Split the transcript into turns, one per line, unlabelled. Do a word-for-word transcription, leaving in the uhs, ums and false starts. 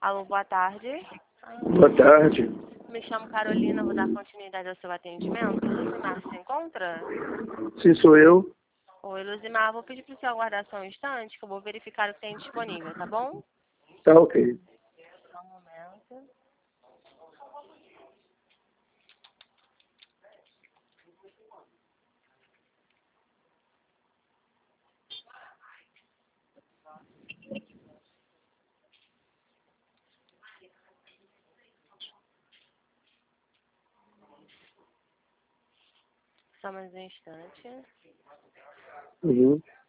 Alô, boa tarde.
Boa tarde.
Me chamo Carolina, vou dar continuidade ao seu atendimento. Luzimar se encontra?
Sim, sou eu.
Oi, Luzimar, vou pedir para o senhor aguardar só um instante que eu vou verificar o que tem disponível, tá bom?
Tá ok.
Só um momento. Só mais um instante.
Uhum.